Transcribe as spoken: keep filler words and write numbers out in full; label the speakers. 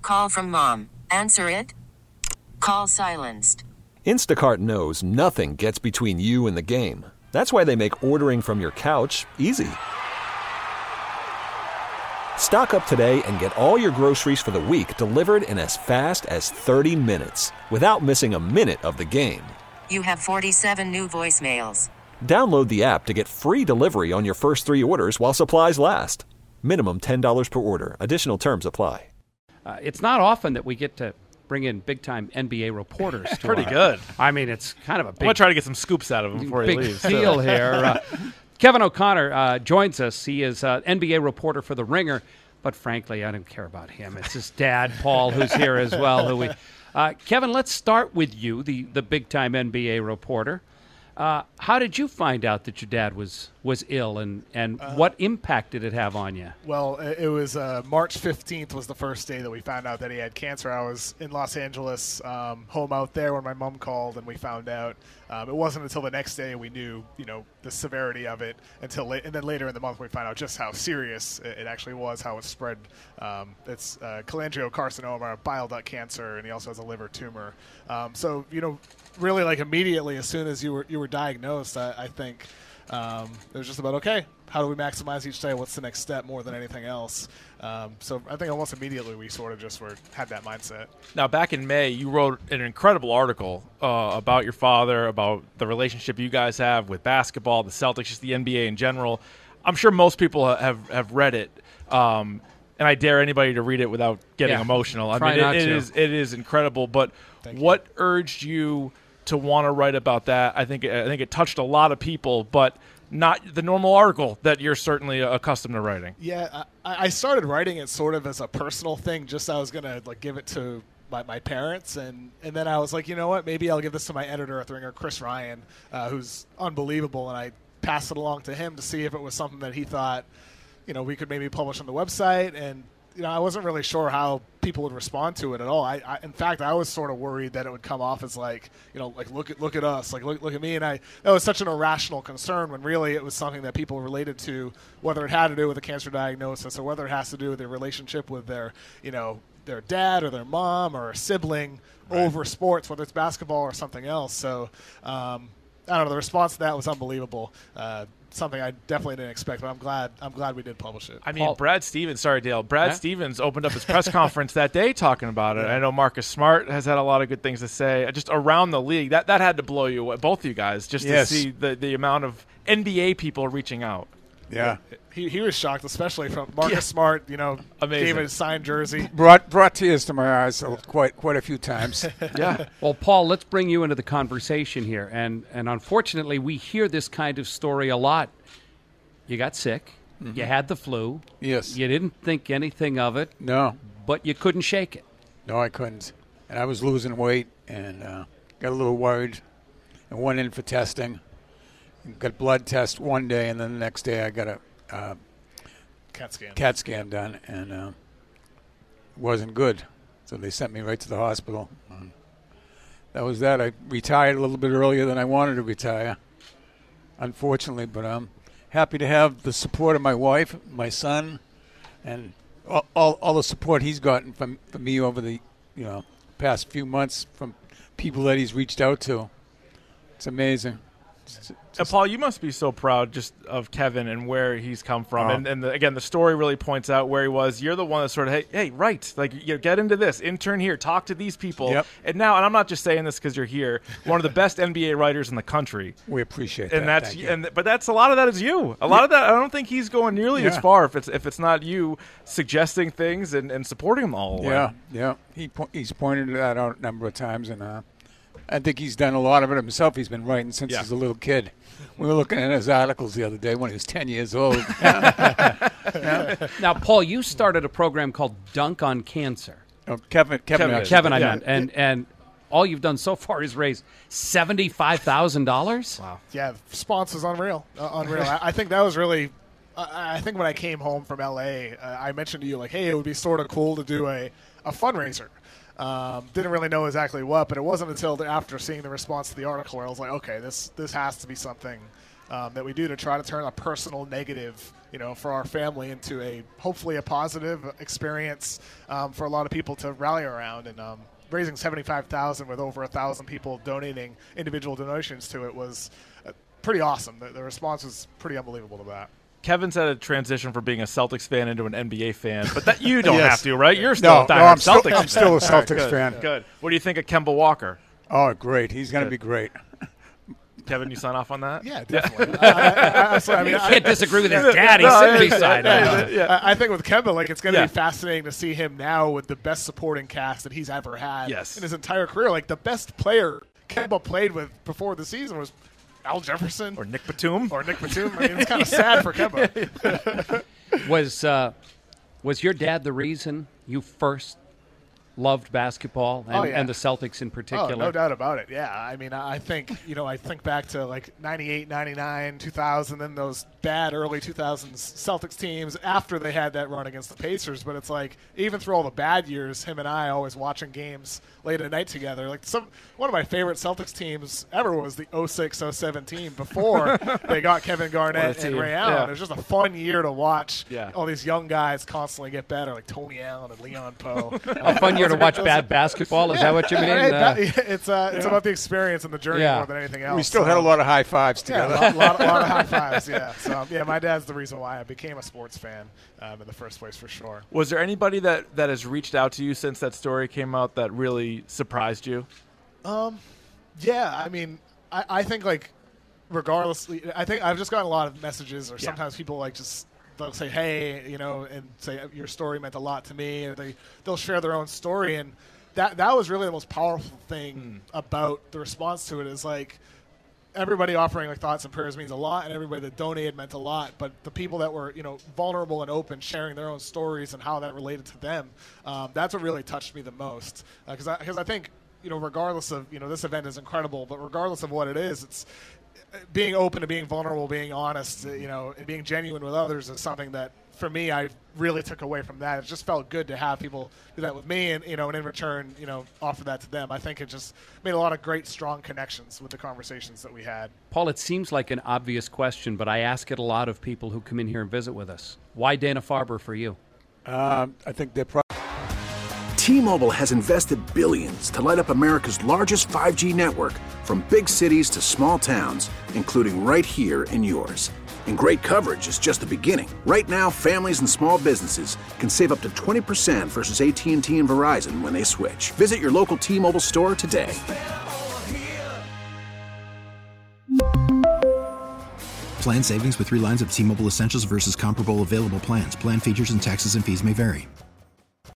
Speaker 1: Call from mom. Answer it. Call silenced.
Speaker 2: Instacart knows nothing gets between you and the game. That's why they make ordering from your couch easy. Stock up today and get all your groceries for the week delivered in as fast as thirty minutes without missing a minute of the game.
Speaker 1: You have forty-seven new voicemails.
Speaker 2: Download the app to get free delivery on your first three orders while supplies last. Minimum ten dollars per order. Additional terms apply.
Speaker 3: Uh, it's not often that we get to bring in big-time N B A reporters. To
Speaker 4: Pretty
Speaker 3: our,
Speaker 4: good.
Speaker 3: I mean, it's kind of a big,
Speaker 4: I'm going to try to get some scoops out of him before he
Speaker 3: big
Speaker 4: leaves.
Speaker 3: deal here. Uh, Kevin O'Connor uh, joins us. He is an N B A reporter for The Ringer, but frankly, I don't care about him. It's his dad, Paul, who's here as well. Who we, uh, Kevin, let's start with you, the, the big-time N B A reporter. Uh, how did you find out that your dad was, was ill, and, and uh, what impact did it have on you?
Speaker 5: Well, it was uh, March fifteenth was the first day that we found out that he had cancer. I was in Los Angeles, um, home out there, when my mom called and we found out. Um, it wasn't until the next day we knew, you know, the severity of it. Until la- and then later in the month we found out just how serious it, it actually was, how it spread. Um, it's uh, cholangiocarcinoma, bile duct cancer, and he also has a liver tumor. Um, so, you know, really, like immediately as soon as you were you were diagnosed, I, I think um, it was just about, okay, how do we maximize each day? What's the next step more than anything else? Um, so I think almost immediately we sort of just were had that mindset.
Speaker 4: Now, back in May, you wrote an incredible article uh, about your father, about the relationship you guys have with basketball, the Celtics, just the N B A in general. I'm sure most people have, have read it, um, and I dare anybody to read it without getting
Speaker 3: yeah.
Speaker 4: emotional. I
Speaker 3: Try
Speaker 4: mean,
Speaker 3: not
Speaker 4: it, it
Speaker 3: to.
Speaker 4: is it is incredible. But
Speaker 5: Thank
Speaker 4: what
Speaker 5: you.
Speaker 4: urged you to want to write about that? I think I think it touched a lot of people, but not the normal article that you're certainly accustomed to writing.
Speaker 5: Yeah, I, I started writing it sort of as a personal thing. Just I was gonna like give it to my, my parents, and, and then I was like, you know what? Maybe I'll give this to my editor at The Ringer, Chris Ryan, uh, who's unbelievable, and I passed it along to him to see if it was something that he thought, you know, we could maybe publish on the website. And you know, I wasn't really sure how people would respond to it at all. I, I, in fact, I was sort of worried that it would come off as like, you know, like look at look at us, like look look at me, and I that was such an irrational concern when really it was something that people related to, whether it had to do with a cancer diagnosis or whether it has to do with their relationship with their, you know, their dad or their mom or a sibling right. over sports, whether it's basketball or something else. So um, I don't know. The response to that was unbelievable. Uh, Something I definitely didn't expect, but I'm glad. I'm glad we did publish it.
Speaker 4: I mean,
Speaker 3: Paul.
Speaker 4: Brad Stevens. Sorry, Dale. Brad
Speaker 3: yeah?
Speaker 4: Stevens opened up his press conference that day talking about it.
Speaker 5: Yeah.
Speaker 4: I know Marcus Smart has had a lot of good things to say. Just around the league, that that had to blow you away, both of you guys, just
Speaker 6: Yes.
Speaker 4: to see the the amount of N B A people reaching out.
Speaker 6: Yeah.
Speaker 5: He he was shocked, especially from Marcus
Speaker 4: Yeah.
Speaker 5: Smart. You know,
Speaker 4: Amazing.
Speaker 5: gave his signed jersey.
Speaker 6: Brought brought tears to my eyes quite quite a few times.
Speaker 4: Yeah.
Speaker 3: Well, Paul, let's bring you into the conversation here. And, and unfortunately, we hear this kind of story a lot. You got sick. Mm-hmm. You had the flu.
Speaker 6: Yes.
Speaker 3: You didn't think anything of it,
Speaker 6: No,
Speaker 3: but you couldn't shake it.
Speaker 6: no, I couldn't. And I was losing weight and uh, got a little worried and went in for testing. Got blood test one day, and then the next day I got a uh,
Speaker 5: CAT scan.
Speaker 6: CAT scan done, and uh, it wasn't good. So they sent me right to the hospital. And that was that. I retired a little bit earlier than I wanted to retire, unfortunately, but I'm happy to have the support of my wife, my son, and all, all, all the support he's gotten from, from me over the you know past few months from people that he's reached out to. It's amazing. It's,
Speaker 4: And Paul, you must be so proud just of Kevin and where he's come from.
Speaker 6: Oh.
Speaker 4: And, and the, again, the story really points out where he was. You're the one that sort of, hey, hey, right, like, you know, get into this, intern here, talk to these people.
Speaker 6: Yep.
Speaker 4: And now, and I'm not just saying this because you're here, one of the best N B A writers in the country.
Speaker 6: we appreciate
Speaker 4: And
Speaker 6: that.
Speaker 4: that's
Speaker 6: Thank you.
Speaker 4: and but that's a lot of that is you. A lot of that, I don't think he's going nearly as
Speaker 6: Yeah.
Speaker 4: far if it's if it's not you suggesting things and, and supporting them all the way.
Speaker 6: Yeah, yeah. He po- he's pointed that out a number of times, and uh, I think he's done a lot of it himself. He's been writing since
Speaker 4: Yeah.
Speaker 6: he's a little kid. We were looking at his articles the other day when he was ten years old.
Speaker 3: Now, Paul, you started a program called Dunk on Cancer.
Speaker 6: Oh, Kevin, Kevin,
Speaker 4: Kevin,
Speaker 6: actually-
Speaker 3: Kevin, I
Speaker 4: Yeah.
Speaker 3: meant. And, and all you've done so far is raise seventy-five thousand dollars?
Speaker 4: Wow.
Speaker 5: Yeah, the response was unreal. Uh, unreal. I, I think that was really. I I think when I came home from L A, uh, I mentioned to you like, hey, it would be sort of cool to do a a fundraiser. Um, didn't really know exactly what, but it wasn't until the, after seeing the response to the article where I was like, okay, this this has to be something um, that we do to try to turn a personal negative you know, for our family into a hopefully a positive experience um, for a lot of people to rally around. And um, raising seventy-five thousand dollars with over a thousand people donating individual donations to it was uh, pretty awesome. The, the response was pretty unbelievable to that.
Speaker 4: Kevin's had a transition from being a Celtics fan into an N B A fan, but that you don't
Speaker 6: Yes.
Speaker 4: have to, right? You're still
Speaker 6: No,
Speaker 4: a
Speaker 6: no,
Speaker 4: diehard
Speaker 6: I'm still-
Speaker 4: Celtics
Speaker 6: I'm still a
Speaker 4: fan. All right,
Speaker 6: Celtics
Speaker 4: good,
Speaker 6: fan.
Speaker 4: Good. What do you think of Kemba Walker?
Speaker 6: Oh, great. He's going to
Speaker 4: Good.
Speaker 6: be great.
Speaker 4: Kevin, you sign off on that?
Speaker 5: Yeah, definitely. I, I, I, I mean,
Speaker 3: You
Speaker 5: I-
Speaker 3: can't disagree with his dad. He's
Speaker 4: No,
Speaker 3: sitting
Speaker 4: yeah,
Speaker 3: beside
Speaker 4: yeah,
Speaker 3: him.
Speaker 4: yeah.
Speaker 5: I I think with Kemba, like it's going to
Speaker 4: Yeah.
Speaker 5: be fascinating to see him now with the best supporting cast that he's ever had
Speaker 4: Yes.
Speaker 5: in his entire career. Like the best player Kemba played with before the season was Al Jefferson
Speaker 4: Or Nick Batum?
Speaker 5: or Nick Batum. I mean, it's kind of sad for Kemba.
Speaker 3: Was uh, was your dad the reason you first loved basketball and,
Speaker 5: Oh, yeah.
Speaker 3: and the Celtics in particular?
Speaker 5: Oh, no doubt about it. Yeah. I mean, I I think, you know, I think back to like ninety-eight, ninety-nine, two thousand, then those bad early two thousands Celtics teams after they had that run against the Pacers. But it's like, even through all the bad years, him and I always watching games late at night together. Like, some one of my favorite Celtics teams ever was the oh six oh seven team before they got Kevin Garnett
Speaker 4: What a
Speaker 5: and
Speaker 4: team.
Speaker 5: Ray Allen.
Speaker 4: Yeah.
Speaker 5: It was just a fun year to watch
Speaker 4: Yeah.
Speaker 5: all these young guys constantly get better, like Tony Allen and Leon Poe.
Speaker 3: A fun year to watch bad basketball. Is that what you mean?
Speaker 5: Right,
Speaker 3: Uh,
Speaker 5: that- it's uh, it's about the experience and the journey
Speaker 3: Yeah.
Speaker 5: more than anything else.
Speaker 6: We still
Speaker 5: So,
Speaker 6: had a lot of high fives
Speaker 5: yeah,
Speaker 6: together.
Speaker 5: a lot, lot, lot of high fives. Yeah, so yeah, my dad's the reason why I became a sports fan um, in the first place, for sure.
Speaker 4: Was there anybody that, that has reached out to you since that story came out that really surprised you?
Speaker 5: Yeah, I mean, I, I think like regardless, I think I've just gotten a lot of messages, or
Speaker 4: Yeah.
Speaker 5: sometimes people like just they'll say, "Hey," you know, and say your story meant a lot to me, and they they'll share their own story, and that that was really the most powerful thing about the response to it is like. Everybody offering like thoughts and prayers means a lot, and everybody that donated meant a lot. But the people that were, you know, vulnerable and open, sharing their own stories and how that related to them, um, that's what really touched me the most. Because I, because I think, you know, regardless of, you know, this event is incredible, but regardless of what it is, it's being open to being vulnerable, being honest, uh, you know, and being genuine with others is something that, for me, I really took away from that. It just felt good to have people do that with me, and you know, and in return, you know, offer that to them. I think it just made a lot of great, strong connections with the conversations that we had.
Speaker 3: Paul, it seems like an obvious question, but I ask it a lot of people who come in here and visit with us. Why Dana-Farber for you?
Speaker 6: Um, I think they're probably.
Speaker 7: T-Mobile has invested billions to light up America's largest five G network, from big cities to small towns, including right here in yours. And great coverage is just the beginning. Right now, families and small businesses can save up to twenty percent versus A T and T and Verizon when they switch. Visit your local T-Mobile store today.
Speaker 8: Plan savings with three lines of T-Mobile Essentials versus comparable available plans. Plan features and taxes and fees may vary.